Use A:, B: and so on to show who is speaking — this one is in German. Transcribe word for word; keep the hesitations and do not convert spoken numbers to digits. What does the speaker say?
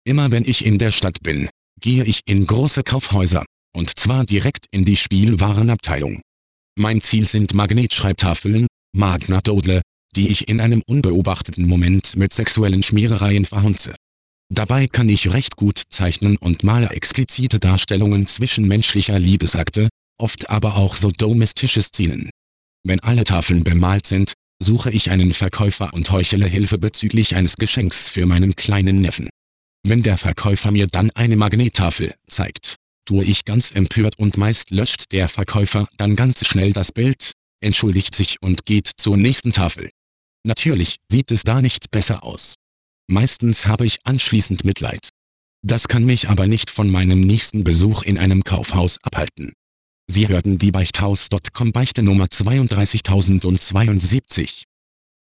A: Immer wenn ich in der Stadt bin, gehe ich in große Kaufhäuser, und zwar direkt in die Spielwarenabteilung. Mein Ziel sind Magnetschreibtafeln, Magna Dodle, die ich in einem unbeobachteten Moment mit sexuellen Schmierereien verhunze. Dabei kann ich recht gut zeichnen und male explizite Darstellungen zwischenmenschlicher Liebesakte, oft aber auch sodomistische Szenen. Wenn alle Tafeln bemalt sind, suche ich einen Verkäufer und heuchle Hilfe bezüglich eines Geschenks für meinen kleinen Neffen. Wenn der Verkäufer mir dann eine Magnettafel zeigt, tue ich ganz empört und meist löscht der Verkäufer dann ganz schnell das Bild, entschuldigt sich und geht zur nächsten Tafel. Natürlich sieht es da nicht besser aus. Meistens habe ich anschließend Mitleid. Das kann mich aber nicht von meinem nächsten Besuch in einem Kaufhaus abhalten. Sie hörten die Beichthaus Punkt com Beichte Nummer zweiunddreißigtausendzweiundsiebzig.